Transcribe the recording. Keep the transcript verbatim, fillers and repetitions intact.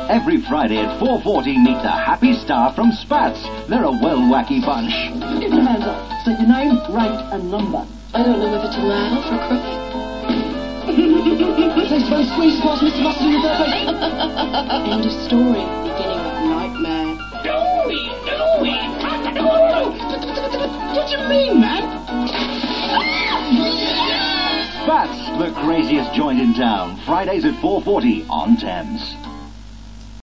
Every Friday at four forty, meet the happy staff from Spats. They're a well-wacky bunch. Get your hands up. State your name, rank and number. I don't know if it's a laugh or cry. Please don't squeeze past Mister Mustard in the third place. End of story. Beginning of nightmare. Dewey, Dewey, what do you mean, man? Spats, the craziest joint in town. Fridays at four forty on Thames.